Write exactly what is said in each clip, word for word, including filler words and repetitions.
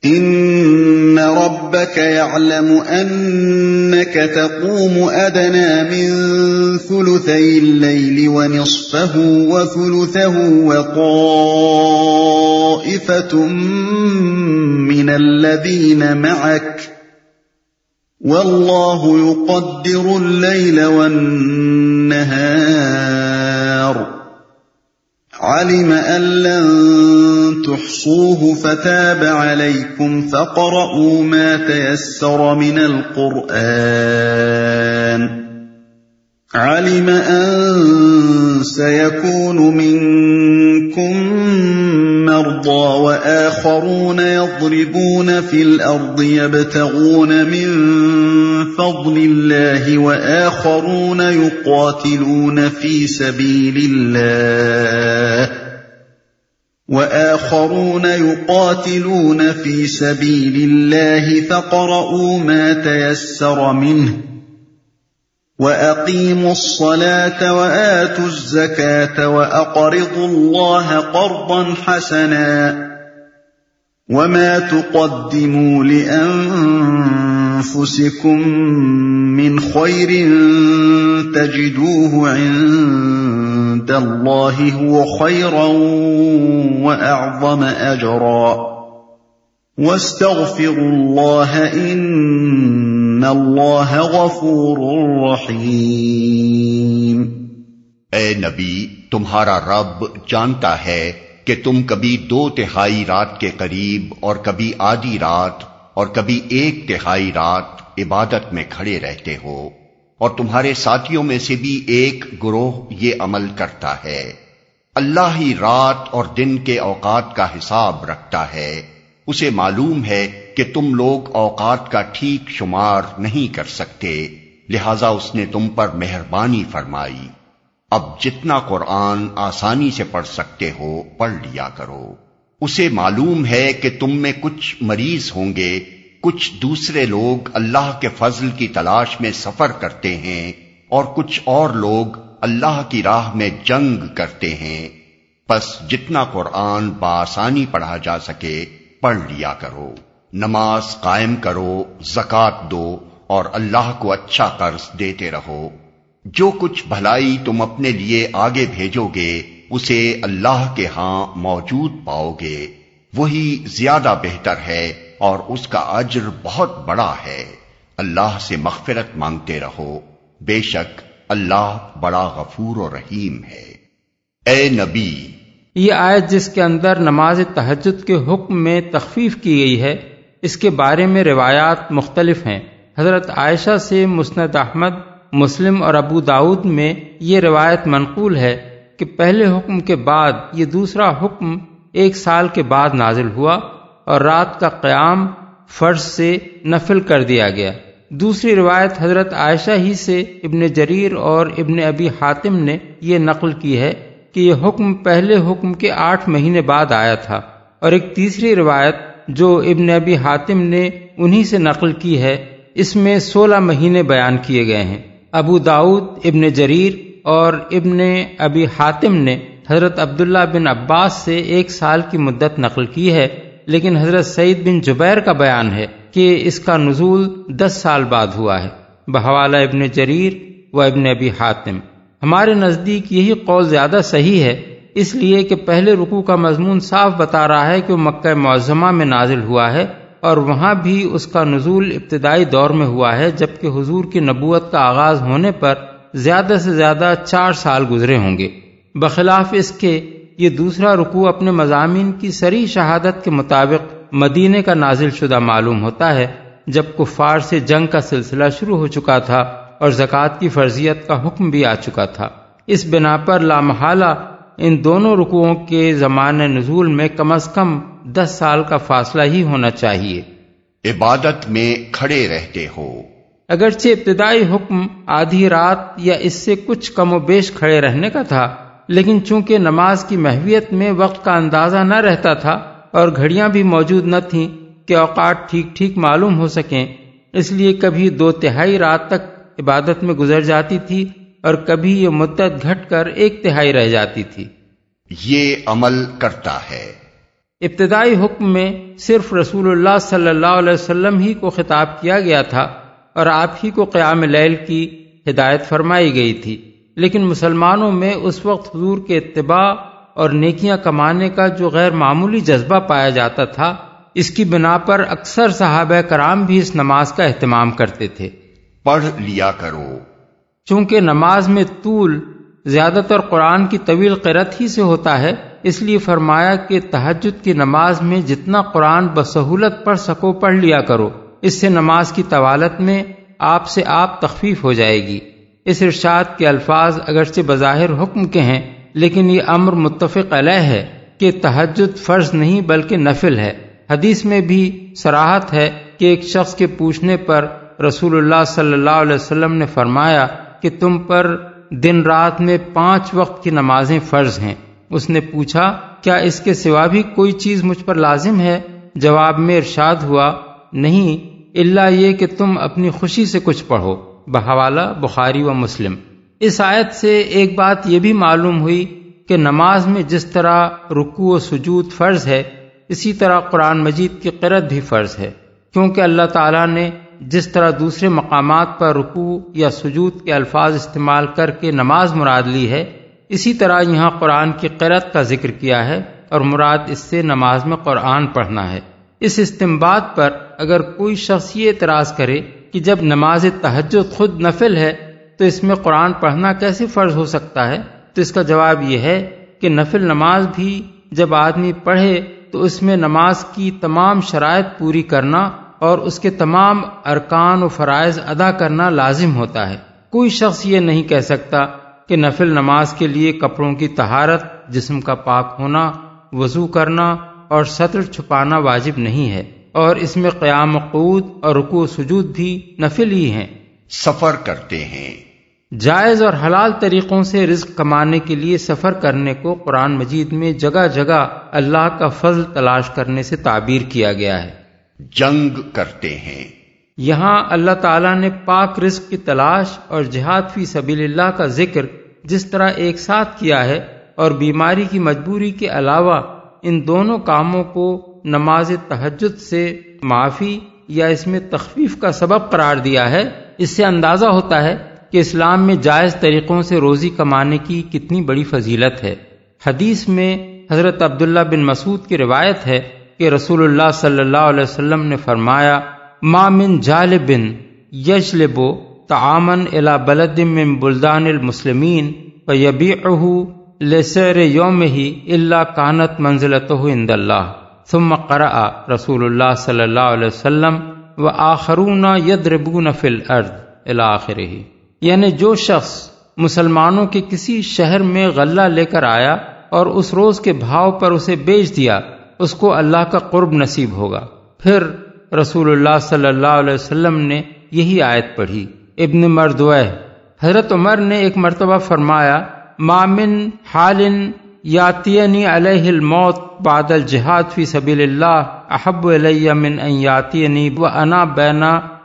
إن ربك يعلم أنك تقوم أدنى من ثلثي الليل ونصفه وثلثه وطائفة من الذين معك والله يقدر الليل والنهار علم أن لن تحصوه فتاب عليكم فاقرؤوا ما تيسر من القرآن علم أن سيكون منكم مرضى وآخرون يضربون في الأرض يبتغون من فضل الله وآخرون يقاتلون في سبيل الله وآخرون يقاتلون في سبيل الله فاقرؤوا ما تيسر منه وأقيموا الصلاة وآتوا الزكاة وأقرضوا الله قرضا حسنا وما تقدموا لأنفسكم من خير تجدوه عند الله هو خيرا وأعظم أجرا واستغفروا الله إن اللہ غفور رحیم۔ اے نبی، تمہارا رب جانتا ہے کہ تم کبھی دو تہائی رات کے قریب اور کبھی آدھی رات اور کبھی ایک تہائی رات عبادت میں کھڑے رہتے ہو، اور تمہارے ساتھیوں میں سے بھی ایک گروہ یہ عمل کرتا ہے۔ اللہ ہی رات اور دن کے اوقات کا حساب رکھتا ہے، اسے معلوم ہے کہ تم لوگ اوقات کا ٹھیک شمار نہیں کر سکتے، لہذا اس نے تم پر مہربانی فرمائی۔ اب جتنا قرآن آسانی سے پڑھ سکتے ہو پڑھ لیا کرو۔ اسے معلوم ہے کہ تم میں کچھ مریض ہوں گے، کچھ دوسرے لوگ اللہ کے فضل کی تلاش میں سفر کرتے ہیں، اور کچھ اور لوگ اللہ کی راہ میں جنگ کرتے ہیں۔ پس جتنا قرآن بآسانی پڑھا جا سکے پڑھ لیا کرو، نماز قائم کرو، زکوٰۃ دو، اور اللہ کو اچھا قرض دیتے رہو۔ جو کچھ بھلائی تم اپنے لیے آگے بھیجو گے اسے اللہ کے ہاں موجود پاؤ گے، وہی زیادہ بہتر ہے اور اس کا اجر بہت بڑا ہے۔ اللہ سے مغفرت مانگتے رہو، بے شک اللہ بڑا غفور و رحیم ہے۔ اے نبی، یہ آیت جس کے اندر نماز تہجد کے حکم میں تخفیف کی گئی ہے، اس کے بارے میں روایات مختلف ہیں۔ حضرت عائشہ سے مسند احمد، مسلم اور ابو داؤد میں یہ روایت منقول ہے کہ پہلے حکم کے بعد یہ دوسرا حکم ایک سال کے بعد نازل ہوا اور رات کا قیام فرض سے نفل کر دیا گیا۔ دوسری روایت حضرت عائشہ ہی سے ابن جریر اور ابن ابی حاتم نے یہ نقل کی ہے کہ یہ حکم پہلے حکم کے آٹھ مہینے بعد آیا تھا، اور ایک تیسری روایت جو ابن ابی حاتم نے انہی سے نقل کی ہے، اس میں سولہ مہینے بیان کیے گئے ہیں۔ ابو داؤد، ابن جریر اور ابن ابی حاتم نے حضرت عبداللہ بن عباس سے ایک سال کی مدت نقل کی ہے، لیکن حضرت سعید بن جبیر کا بیان ہے کہ اس کا نزول دس سال بعد ہوا ہے، بحوالہ ابن جریر و ابن ابی حاتم۔ ہمارے نزدیک یہی قول زیادہ صحیح ہے، اس لیے کہ پہلے رکوع کا مضمون صاف بتا رہا ہے کہ وہ مکہ معظمہ میں نازل ہوا ہے، اور وہاں بھی اس کا نزول ابتدائی دور میں ہوا ہے، جبکہ حضور کی نبوت کا آغاز ہونے پر زیادہ سے زیادہ چار سال گزرے ہوں گے۔ بخلاف اس کے یہ دوسرا رکوع اپنے مضامین کی صریح شہادت کے مطابق مدینے کا نازل شدہ معلوم ہوتا ہے، جب کفار سے جنگ کا سلسلہ شروع ہو چکا تھا اور زکوٰۃ کی فرضیت کا حکم بھی آ چکا تھا۔ اس بنا پر لامحالہ ان دونوں رکوعوں کے زمان نزول میں کم از کم دس سال کا فاصلہ ہی ہونا چاہیے۔ عبادت میں کھڑے رہتے ہو۔ اگرچہ ابتدائی حکم آدھی رات یا اس سے کچھ کم و بیش کھڑے رہنے کا تھا، لیکن چونکہ نماز کی محویت میں وقت کا اندازہ نہ رہتا تھا اور گھڑیاں بھی موجود نہ تھیں کہ اوقات ٹھیک ٹھیک معلوم ہو سکیں، اس لیے کبھی دو تہائی رات تک عبادت میں گزر جاتی تھی اور کبھی یہ مدت گھٹ کر ایک تہائی رہ جاتی تھی۔ یہ عمل کرتا ہے۔ ابتدائی حکم میں صرف رسول اللہ صلی اللہ علیہ وسلم ہی کو خطاب کیا گیا تھا اور آپ ہی کو قیام لیل کی ہدایت فرمائی گئی تھی، لیکن مسلمانوں میں اس وقت حضور کے اتباع اور نیکیاں کمانے کا جو غیر معمولی جذبہ پایا جاتا تھا، اس کی بنا پر اکثر صحابہ کرام بھی اس نماز کا اہتمام کرتے تھے۔ پڑھ لیا کرو۔ چونکہ نماز میں طول زیادہ تر قرآن کی طویل قرأت ہی سے ہوتا ہے، اس لیے فرمایا کہ تہجد کی نماز میں جتنا قرآن بسہولت پڑھ سکو پڑھ لیا کرو، اس سے نماز کی طوالت میں آپ سے آپ تخفیف ہو جائے گی۔ اس ارشاد کے الفاظ اگرچہ بظاہر حکم کے ہیں، لیکن یہ امر متفق علیہ ہے کہ تہجد فرض نہیں بلکہ نفل ہے۔ حدیث میں بھی صراحت ہے کہ ایک شخص کے پوچھنے پر رسول اللہ صلی اللہ علیہ وسلم نے فرمایا کہ تم پر دن رات میں پانچ وقت کی نمازیں فرض ہیں۔ اس نے پوچھا کیا اس کے سوا بھی کوئی چیز مجھ پر لازم ہے؟ جواب میں ارشاد ہوا نہیں، الا یہ کہ تم اپنی خوشی سے کچھ پڑھو۔ بحوالہ بخاری و مسلم۔ اس آیت سے ایک بات یہ بھی معلوم ہوئی کہ نماز میں جس طرح رکوع و سجود فرض ہے، اسی طرح قرآن مجید کی قرأت بھی فرض ہے، کیونکہ اللہ تعالیٰ نے جس طرح دوسرے مقامات پر رکوع یا سجود کے الفاظ استعمال کر کے نماز مراد لی ہے، اسی طرح یہاں قرآن کی قرأت کا ذکر کیا ہے اور مراد اس سے نماز میں قرآن پڑھنا ہے۔ اس استنباط پر اگر کوئی شخص یہ اعتراض کرے کہ جب نماز تہجد خود نفل ہے تو اس میں قرآن پڑھنا کیسے فرض ہو سکتا ہے، تو اس کا جواب یہ ہے کہ نفل نماز بھی جب آدمی پڑھے تو اس میں نماز کی تمام شرائط پوری کرنا اور اس کے تمام ارکان و فرائض ادا کرنا لازم ہوتا ہے۔ کوئی شخص یہ نہیں کہہ سکتا کہ نفل نماز کے لیے کپڑوں کی طہارت، جسم کا پاک ہونا، وضو کرنا اور سطر چھپانا واجب نہیں ہے، اور اس میں قیام و قعود اور رکوع و سجود بھی نفل ہی ہیں۔ سفر کرتے ہیں۔ جائز اور حلال طریقوں سے رزق کمانے کے لیے سفر کرنے کو قرآن مجید میں جگہ جگہ اللہ کا فضل تلاش کرنے سے تعبیر کیا گیا ہے۔ جنگ کرتے ہیں۔ یہاں اللہ تعالیٰ نے پاک رزق کی تلاش اور جہاد فی سبیل اللہ کا ذکر جس طرح ایک ساتھ کیا ہے اور بیماری کی مجبوری کے علاوہ ان دونوں کاموں کو نماز تہجد سے معافی یا اس میں تخفیف کا سبب قرار دیا ہے، اس سے اندازہ ہوتا ہے کہ اسلام میں جائز طریقوں سے روزی کمانے کی کتنی بڑی فضیلت ہے۔ حدیث میں حضرت عبداللہ بن مسعود کی روایت ہے کہ رسول اللہ صلی اللہ علیہ وسلم نے فرمایا ما من جالب یجلب طعاما الى بلد من بلدان المسلمین فیبیعہ لسیر یومہ الا کانت منزلتہ عند اللہ ثم قرأ رسول اللہ صلی اللہ علیہ وسلم وآخرون یضربون فی الارض الی آخرہ۔ یعنی جو شخص مسلمانوں کے کسی شہر میں غلہ لے کر آیا اور اس روز کے بھاؤ پر اسے بیچ دیا، اس کو اللہ کا قرب نصیب ہوگا۔ پھر رسول اللہ صلی اللہ علیہ وسلم نے یہی آیت پڑھی۔ ابن مردوہ حضرت عمر نے ایک مرتبہ فرمایا ما من حال یاتینی علیہ الموت بعد الجہاد فی سبیل اللہ احب الی من ان یاتینی وانا بین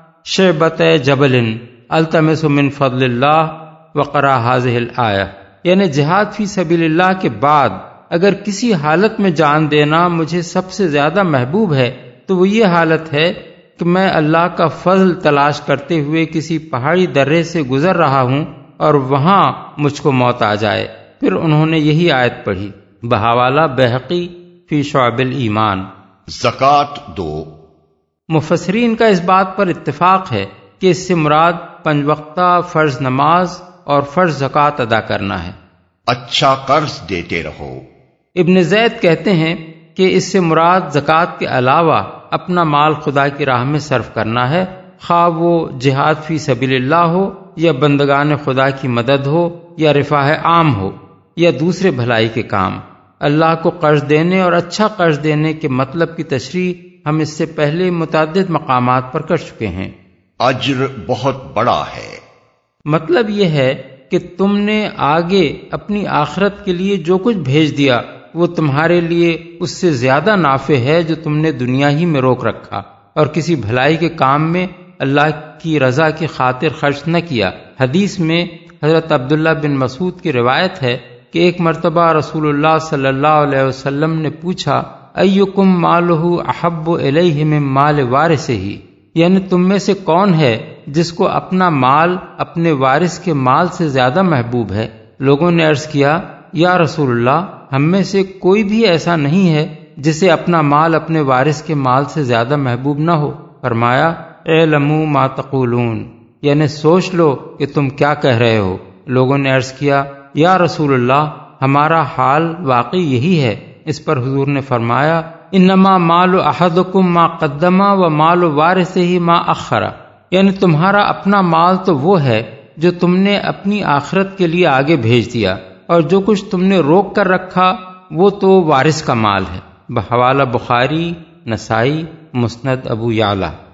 شعبۃ جبل التمس من فضل اللہ وقرأ هذه الآیہ۔ یعنی جہاد فی سبیل اللہ کے بعد اگر کسی حالت میں جان دینا مجھے سب سے زیادہ محبوب ہے تو وہ یہ حالت ہے کہ میں اللہ کا فضل تلاش کرتے ہوئے کسی پہاڑی درے سے گزر رہا ہوں اور وہاں مجھ کو موت آ جائے۔ پھر انہوں نے یہی آیت پڑھی۔ بحوالہ بہقی فی شعب الایمان۔ زکوٰۃ دو۔ مفسرین کا اس بات پر اتفاق ہے کہ اس سے مراد پنج وقتہ فرض نماز اور فرض زکوٰۃ ادا کرنا ہے۔ اچھا قرض دیتے رہو۔ ابن زید کہتے ہیں کہ اس سے مراد زکوٰۃ کے علاوہ اپنا مال خدا کی راہ میں صرف کرنا ہے، خواہ وہ جہاد فی سبیل اللہ ہو یا بندگان خدا کی مدد ہو یا رفاہ عام ہو یا دوسرے بھلائی کے کام۔ اللہ کو قرض دینے اور اچھا قرض دینے کے مطلب کی تشریح ہم اس سے پہلے متعدد مقامات پر کر چکے ہیں۔ اجر بہت بڑا ہے۔ مطلب یہ ہے کہ تم نے آگے اپنی آخرت کے لیے جو کچھ بھیج دیا وہ تمہارے لیے اس سے زیادہ نافع ہے جو تم نے دنیا ہی میں روک رکھا اور کسی بھلائی کے کام میں اللہ کی رضا کی خاطر خرچ نہ کیا۔ حدیث میں حضرت عبداللہ بن مسعود کی روایت ہے کہ ایک مرتبہ رسول اللہ صلی اللہ علیہ وسلم نے پوچھا ایکم مالہ احب الیہ من مال وارثہ، یعنی تم میں سے کون ہے جس کو اپنا مال اپنے وارث کے مال سے زیادہ محبوب ہے؟ لوگوں نے عرض کیا یا رسول اللہ، ہم میں سے کوئی بھی ایسا نہیں ہے جسے اپنا مال اپنے وارث کے مال سے زیادہ محبوب نہ ہو۔ فرمایا اعلموا ما تقولون، یعنی سوچ لو کہ تم کیا کہہ رہے ہو۔ لوگوں نے عرض کیا یا رسول اللہ، ہمارا حال واقعی یہی ہے۔ اس پر حضور نے فرمایا انما مال احدکم ما قدم و مال وارثہ ما اخر، یعنی تمہارا اپنا مال تو وہ ہے جو تم نے اپنی آخرت کے لیے آگے بھیج دیا، اور جو کچھ تم نے روک کر رکھا وہ تو وارث کا مال ہے۔ بحوالہ بخاری، نسائی، مسند ابو یعلا۔